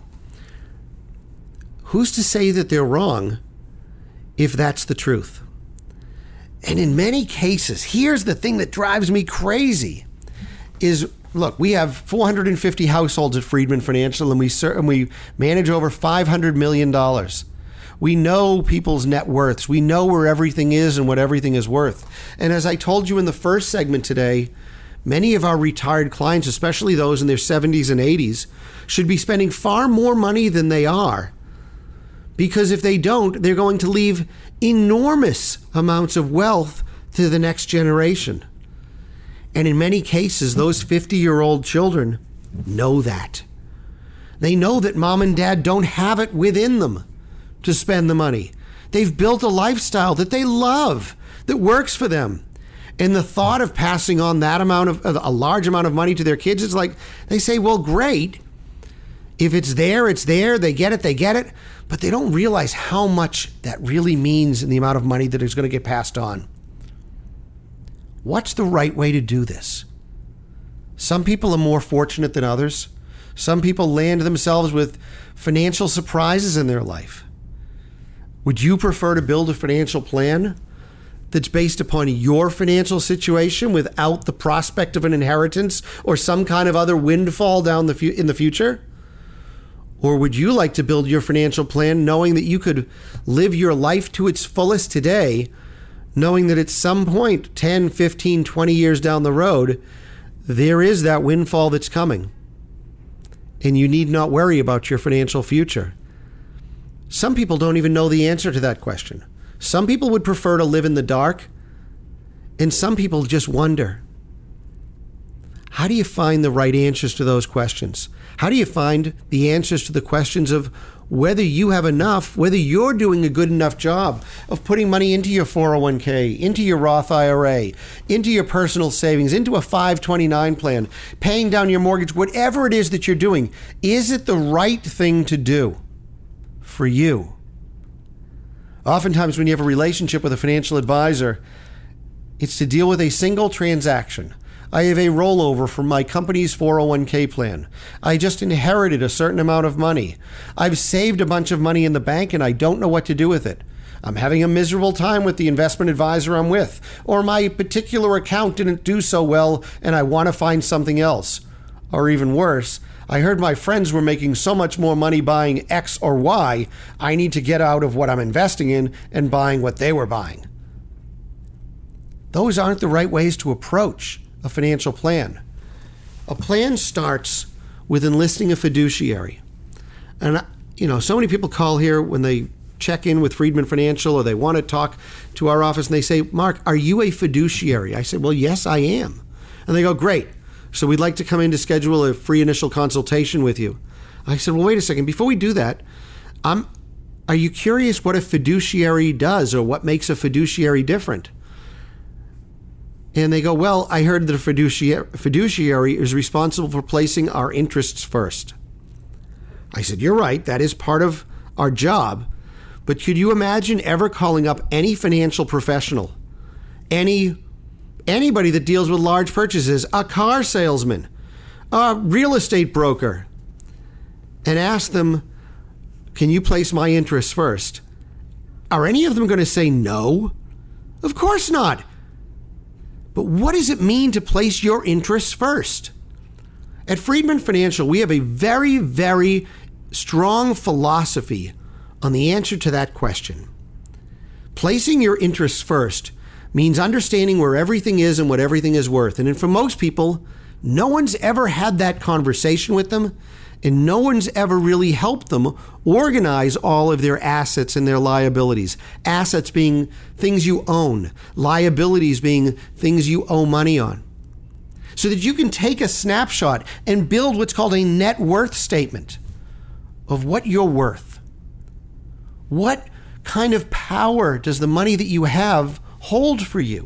who's to say that they're wrong if that's the truth? And in many cases, here's the thing that drives me crazy is, look, we have four hundred fifty households at Friedman Financial, and we ser- and we manage over five hundred million dollars. We know people's net worths. We know where everything is and what everything is worth. And as I told you in the first segment today, many of our retired clients, especially those in their seventies and eighties, should be spending far more money than they are. Because if they don't, they're going to leave enormous amounts of wealth to the next generation. And in many cases, those fifty-year-old children know that. They know that mom and dad don't have it within them to spend the money. They've built a lifestyle that they love, that works for them. And the thought of passing on that amount of, a large amount of money to their kids, is like, they say, well, great. If it's there, it's there. They get it, they get it. But they don't realize how much that really means in the amount of money that is going to get passed on. What's the right way to do this? Some people are more fortunate than others. Some people land themselves with financial surprises in their life. Would you prefer to build a financial plan that's based upon your financial situation without the prospect of an inheritance or some kind of other windfall down the fu- in the future? Or would you like to build your financial plan knowing that you could live your life to its fullest today, knowing that at some point, ten, fifteen, twenty years down the road, there is that windfall that's coming, and you need not worry about your financial future? Some people don't even know the answer to that question. Some people would prefer to live in the dark, and some people just wonder. How do you find the right answers to those questions? How do you find the answers to the questions of whether you have enough, whether you're doing a good enough job of putting money into your four oh one k, into your Roth I R A, into your personal savings, into a five twenty-nine plan, paying down your mortgage, whatever it is that you're doing? Is it the right thing to do for you? Oftentimes when you have a relationship with a financial advisor, it's to deal with a single transaction. I have a rollover from my company's four oh one k plan. I just inherited a certain amount of money. I've saved a bunch of money in the bank and I don't know what to do with it. I'm having a miserable time with the investment advisor I'm with, or my particular account didn't do so well and I want to find something else. Or even worse, I heard my friends were making so much more money buying X or Y, I need to get out of what I'm investing in and buying what they were buying. Those aren't the right ways to approach a financial plan. A plan starts with enlisting a fiduciary. And, you know, so many people call here when they check in with Friedman Financial or they want to talk to our office and they say, Mark, are you a fiduciary? I said, well, yes, I am. And they go, great. So we'd like to come in to schedule a free initial consultation with you. I said, well, wait a second. Before we do that, I'm, are you curious what a fiduciary does or what makes a fiduciary different? And they go, well, I heard that a fiduciary, fiduciary is responsible for placing our interests first. I said, you're right, that is part of our job. But could you imagine ever calling up any financial professional, any anybody that deals with large purchases, a car salesman, a real estate broker, and ask them, can you place my interests first? Are any of them going to say no? Of course not. But what does it mean to place your interests first? At Friedman Financial, we have a very, very strong philosophy on the answer to that question. Placing your interests first means understanding where everything is and what everything is worth. And for most people, no one's ever had that conversation with them, and no one's ever really helped them organize all of their assets and their liabilities. Assets being things you own, liabilities being things you owe money on. So that you can take a snapshot and build what's called a net worth statement of what you're worth. What kind of power does the money that you have hold for you?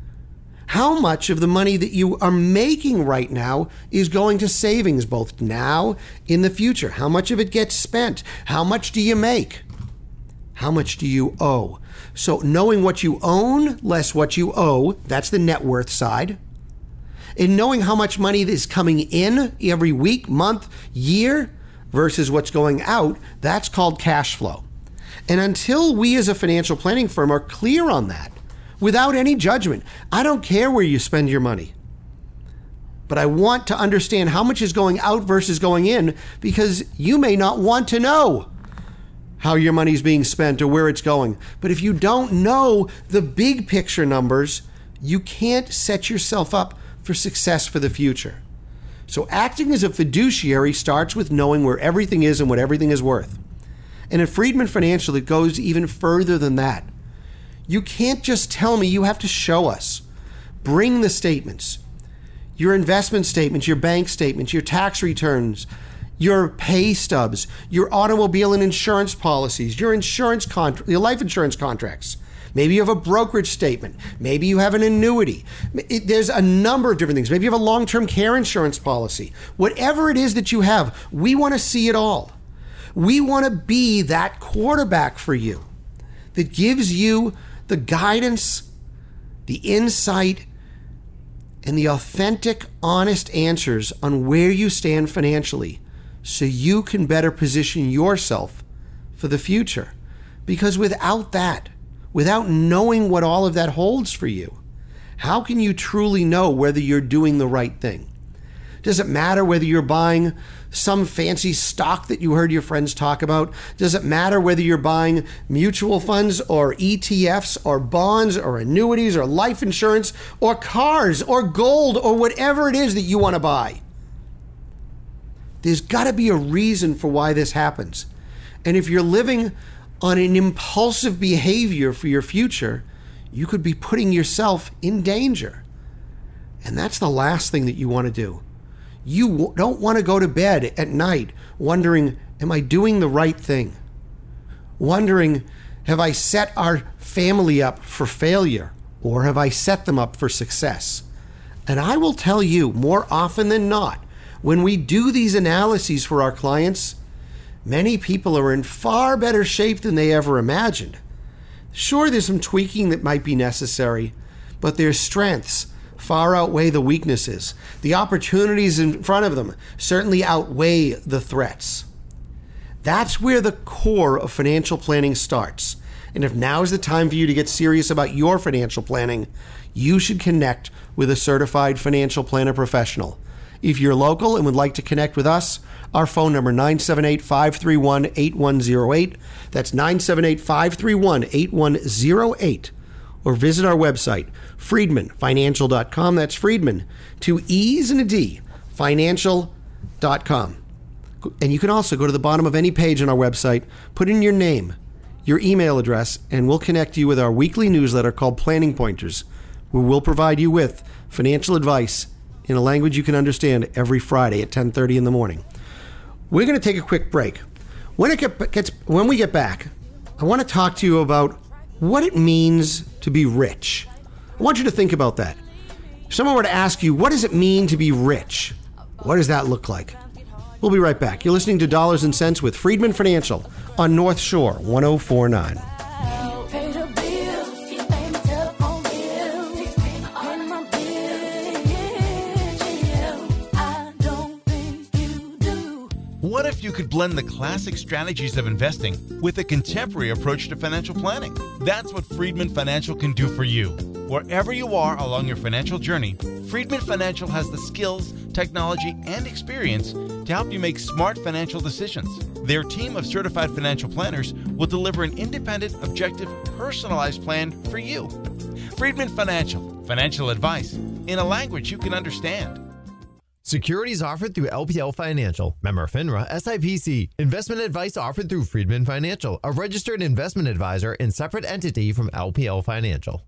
How much of the money that you are making right now is going to savings, both now in the future? How much of it gets spent? How much do you make? How much do you owe? So knowing what you own less what you owe, that's the net worth side. And knowing how much money is coming in every week, month, year versus what's going out, that's called cash flow. And until we as a financial planning firm are clear on that, without any judgment, I don't care where you spend your money, but I want to understand how much is going out versus going in, because you may not want to know how your money is being spent or where it's going. But if you don't know the big picture numbers, you can't set yourself up for success for the future. So acting as a fiduciary starts with knowing where everything is and what everything is worth. And at Friedman Financial, it goes even further than that. You can't just tell me, you have to show us. Bring the statements, your investment statements, your bank statements, your tax returns, your pay stubs, your automobile and insurance policies, your insurance contract, your life insurance contracts. Maybe you have a brokerage statement. Maybe you have an annuity. It, there's a number of different things. Maybe you have a long-term care insurance policy. Whatever it is that you have, we want to see it all. We want to be that quarterback for you that gives you the guidance, the insight, and the authentic, honest answers on where you stand financially so you can better position yourself for the future. Because without that, without knowing what all of that holds for you, how can you truly know whether you're doing the right thing? Does it matter whether you're buying some fancy stock that you heard your friends talk about? Does it matter whether you're buying mutual funds or E T Fs or bonds or annuities or life insurance or cars or gold or whatever it is that you want to buy? There's got to be a reason for why this happens. And if you're living on an impulsive behavior for your future, you could be putting yourself in danger. And that's the last thing that you want to do. You don't want to go to bed at night wondering, am I doing the right thing? Wondering, have I set our family up for failure, or have I set them up for success? And I will tell you, more often than not, when we do these analyses for our clients, many people are in far better shape than they ever imagined. Sure, there's some tweaking that might be necessary, but their strengths far outweigh the weaknesses. The opportunities in front of them certainly outweigh the threats. That's where the core of financial planning starts. And if now is the time for you to get serious about your financial planning, you should connect with a certified financial planner professional. If you're local and would like to connect with us, our phone number nine seven eight, five three one, eight one zero eight. That's nine seven eight, five three one, eight one zero eight. Or visit our website, friedman financial dot com. That's Friedman, two E's and a D, financial dot com. And you can also go to the bottom of any page on our website, put in your name, your email address, and we'll connect you with our weekly newsletter called Planning Pointers, where we'll provide you with financial advice in a language you can understand every Friday at ten thirty in the morning. We're going to take a quick break. When it gets, when we get back, I want to talk to you about what it means to be rich. I want you to think about that. If someone were to ask you, what does it mean to be rich? What does that look like? We'll be right back. You're listening to Dollars and Cents with Friedman Financial on North Shore one oh four point nine. Pay the bills, pay my telephone bill, pay my bill. I don't think you do. What if you could blend the classic strategies of investing with a contemporary approach to financial planning? That's what Friedman Financial can do for you. Wherever you are along your financial journey, Friedman Financial has the skills, technology, and experience to help you make smart financial decisions. Their team of certified financial planners will deliver an independent, objective, personalized plan for you. Friedman Financial, financial advice in a language you can understand. Securities offered through L P L Financial, member FINRA, S I P C. Investment advice offered through Friedman Financial, a registered investment advisor and separate entity from L P L Financial.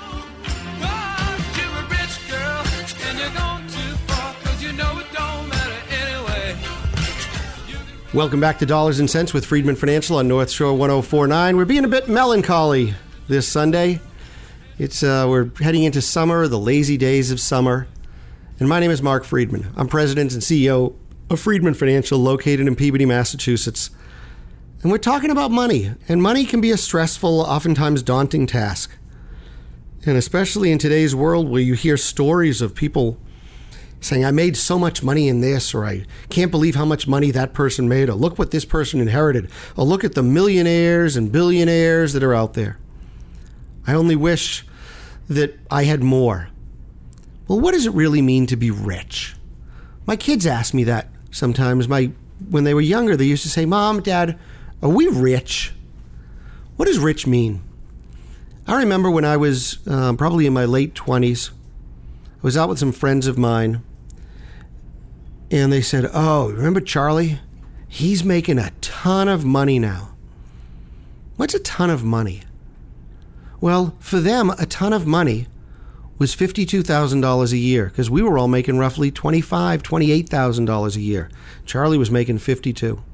Welcome back to Dollars and Cents with Friedman Financial on North Shore one oh four point nine. We're being a bit melancholy this Sunday. It's uh, we're heading into summer, the lazy days of summer. And my name is Mark Friedman. I'm president and C E O of Friedman Financial, located in Peabody, Massachusetts. And we're talking about money. And money can be a stressful, oftentimes daunting task. And especially in today's world where you hear stories of people saying, I made so much money in this, or I can't believe how much money that person made, or look what this person inherited, or look at the millionaires and billionaires that are out there. I only wish that I had more. Well, what does it really mean to be rich? My kids ask me that sometimes. My when they were younger, they used to say, Mom, Dad, are we rich? What does rich mean? I remember when I was uh, probably in my late twenties, I was out with some friends of mine, and they said, oh, remember Charlie? He's making a ton of money now. What's a ton of money? Well, for them, a ton of money was fifty-two thousand dollars a year, because we were all making roughly twenty-five thousand dollars, twenty-eight thousand dollars a year. Charlie was making fifty-two thousand dollars.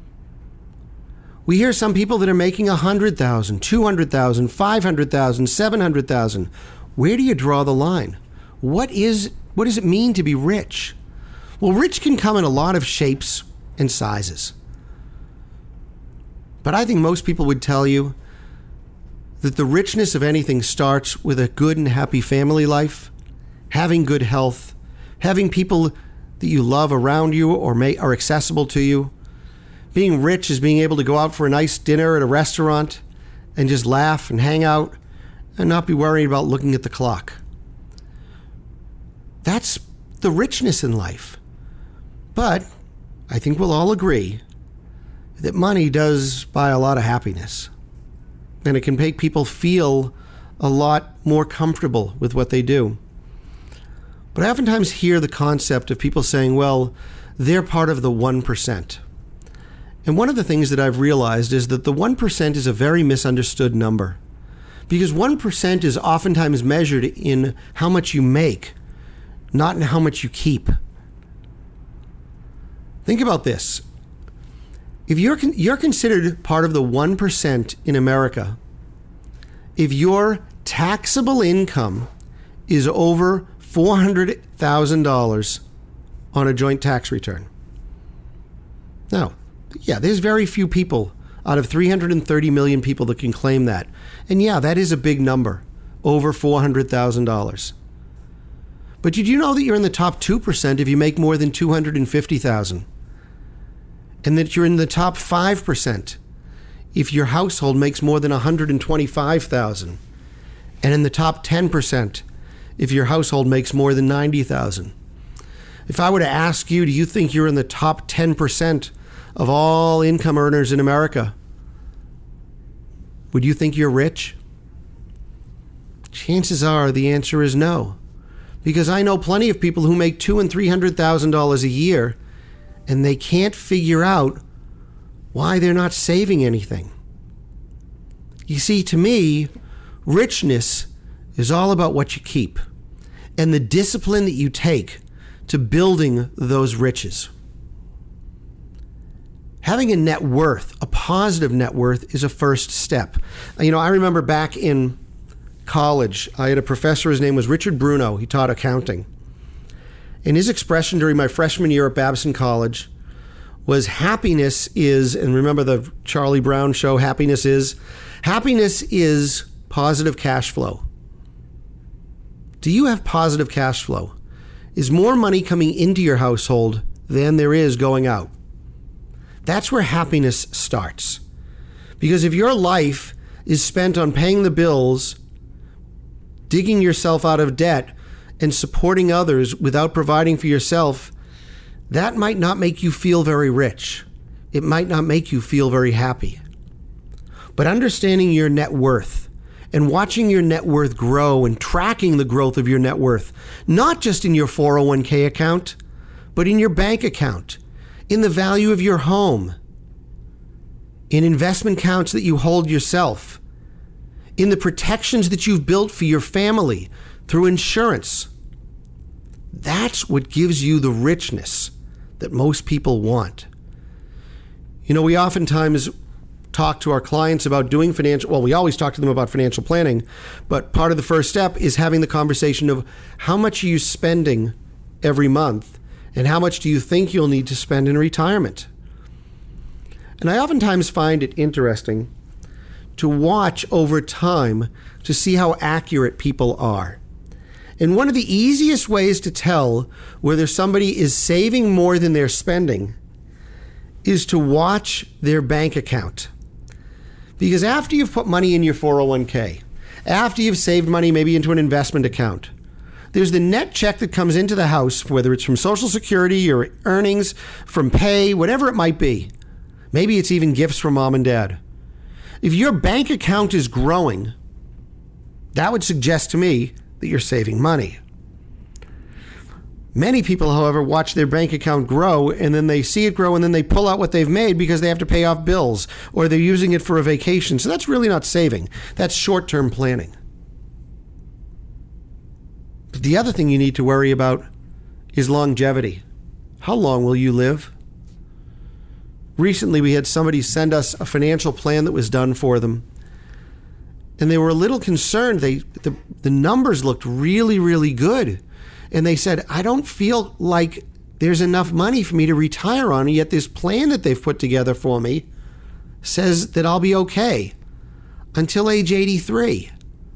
We hear some people that are making one hundred thousand dollars, two hundred thousand dollars, five hundred thousand dollars, seven hundred thousand dollars. Where do you draw the line? What is what does it mean to be rich? Well, rich can come in a lot of shapes and sizes. But I think most people would tell you that the richness of anything starts with a good and happy family life, having good health, having people that you love around you or may, are accessible to you. Being rich is being able to go out for a nice dinner at a restaurant and just laugh and hang out and not be worried about looking at the clock. That's the richness in life. But I think we'll all agree that money does buy a lot of happiness. And it can make people feel a lot more comfortable with what they do. But I oftentimes hear the concept of people saying, well, they're part of the one percent. And one of the things that I've realized is that the one percent is a very misunderstood number. Because one percent is oftentimes measured in how much you make, not in how much you keep. Think about this. If you're con- you're considered part of the one percent in America, if your taxable income is over four hundred thousand dollars on a joint tax return. Now, yeah, there's very few people out of three hundred thirty million people that can claim that. And yeah, that is a big number, over four hundred thousand dollars. But did you know that you're in the top two percent if you make more than two hundred fifty thousand dollars? And that you're in the top five percent if your household makes more than one hundred twenty-five thousand dollars. And in the top ten percent if your household makes more than ninety thousand dollars. If I were to ask you, do you think you're in the top ten percent of all income earners in America? Would you think you're rich? Chances are the answer is no. Because I know plenty of people who make two and three hundred thousand dollars a year, and they can't figure out why they're not saving anything. You see, to me, richness is all about what you keep and the discipline that you take to building those riches. Having a net worth, a positive net worth, is a first step. You know, I remember back in college, I had a professor, his name was Richard Bruno. He taught accounting. And his expression during my freshman year at Babson College was happiness is, and remember the Charlie Brown show, Happiness Is? Happiness is positive cash flow. Do you have positive cash flow? Is more money coming into your household than there is going out? That's where happiness starts. Because if your life is spent on paying the bills, digging yourself out of debt, and supporting others without providing for yourself, that might not make you feel very rich. It might not make you feel very happy. But understanding your net worth and watching your net worth grow and tracking the growth of your net worth, not just in your four oh one k account, but in your bank account, in the value of your home, in investment accounts that you hold yourself, in the protections that you've built for your family through insurance. That's what gives you the richness that most people want. You know, we oftentimes talk to our clients about doing financial, well, we always talk to them about financial planning, but part of the first step is having the conversation of how much are you spending every month and how much do you think you'll need to spend in retirement? And I oftentimes find it interesting to watch over time to see how accurate people are. And one of the easiest ways to tell whether somebody is saving more than they're spending is to watch their bank account. Because after you've put money in your four oh one k, after you've saved money maybe into an investment account, there's the net check that comes into the house, whether it's from Social Security or earnings, from pay, whatever it might be. Maybe it's even gifts from mom and dad. If your bank account is growing, that would suggest to me that you're saving money. Many people, however, watch their bank account grow and then they see it grow and then they pull out what they've made because they have to pay off bills or they're using it for a vacation. So that's really not saving. That's short-term planning. But the other thing you need to worry about is longevity. How long will you live? Recently, we had somebody send us a financial plan that was done for them. And they were a little concerned. They the, the numbers looked really, really good. And they said, I don't feel like there's enough money for me to retire on, and yet this plan that they've put together for me says that I'll be okay until age eighty-three.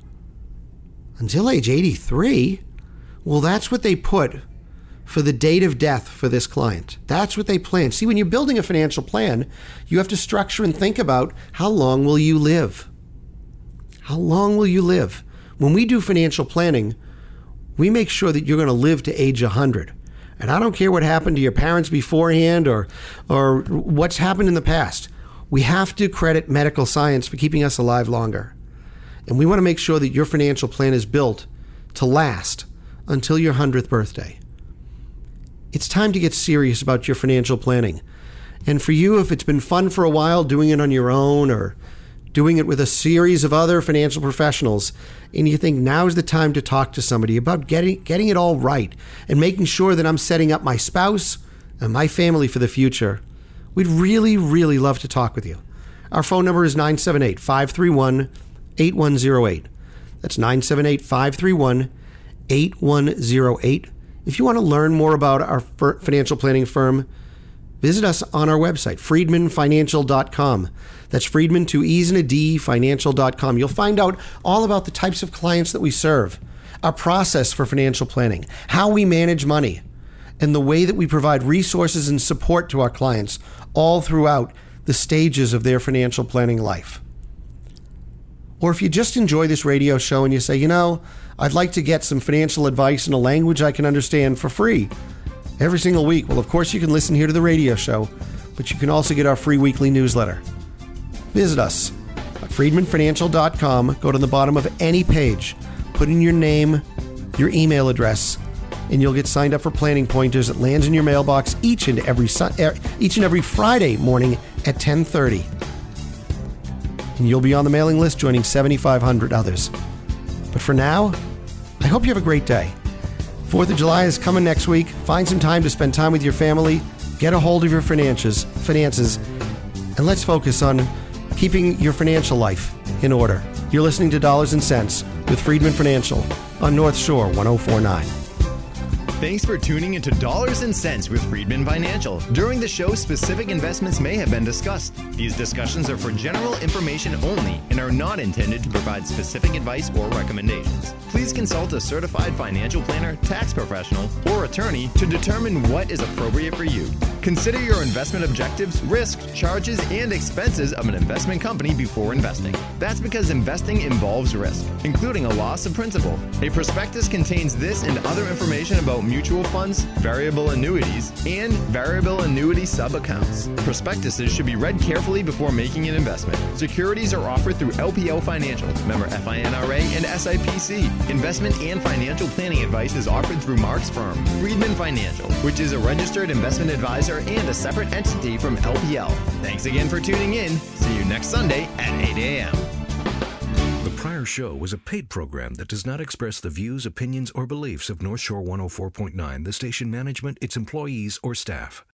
Until age eighty-three? Well, that's what they put for the date of death for this client. That's what they plan. See, when you're building a financial plan, you have to structure and think about how long will you live? How long will you live? When we do financial planning, we make sure that you're going to live to age one hundred. And I don't care what happened to your parents beforehand or or what's happened in the past. We have to credit medical science for keeping us alive longer. And we want to make sure that your financial plan is built to last until your one hundredth birthday. It's time to get serious about your financial planning. And for you, if it's been fun for a while doing it on your own or doing it with a series of other financial professionals, and you think now's the time to talk to somebody about getting getting it all right and making sure that I'm setting up my spouse and my family for the future, we'd really, really love to talk with you. Our phone number is nine seven eight, five three one, eight one zero eight. That's nine seven eight, five three one, eight one zero eight. If you want to learn more about our financial planning firm, visit us on our website, friedman financial dot com. That's Friedman, two E's and a D, financial dot com. You'll find out all about the types of clients that we serve, our process for financial planning, how we manage money, and the way that we provide resources and support to our clients all throughout the stages of their financial planning life. Or if you just enjoy this radio show and you say, you know, I'd like to get some financial advice in a language I can understand for free every single week. Well, of course, you can listen here to the radio show, but you can also get our free weekly newsletter. Visit us at friedman financial dot com. Go to the bottom of any page, put in your name, your email address, and you'll get signed up for Planning Pointers. It lands in your mailbox each and every each and every Friday morning at ten thirty. And you'll be on the mailing list joining seventy-five hundred others. But for now, I hope you have a great day. fourth of July is coming next week. Find some time to spend time with your family, get a hold of your finances, finances, and let's focus on keeping your financial life in order. You're listening to Dollars and Cents with Friedman Financial on North Shore one oh four point nine. Thanks for tuning into Dollars and Cents with Friedman Financial. During the show, specific investments may have been discussed. These discussions are for general information only and are not intended to provide specific advice or recommendations. Please consult a certified financial planner, tax professional, or attorney to determine what is appropriate for you. Consider your investment objectives, risks, charges, and expenses of an investment company before investing. That's because investing involves risk, including a loss of principal. A prospectus contains this and other information about mutual funds, variable annuities, and variable annuity sub-accounts. Prospectuses should be read carefully before making an investment. Securities are offered through L P L Financial, member F I N R A and S I P C. Investment and financial planning advice is offered through Mark's firm, Friedman Financial, which is a registered investment advisor and a separate entity from L P L. Thanks again for tuning in. See you next Sunday at eight a.m. The prior show was a paid program that does not express the views, opinions, or beliefs of North Shore one oh four point nine, the station management, its employees, or staff.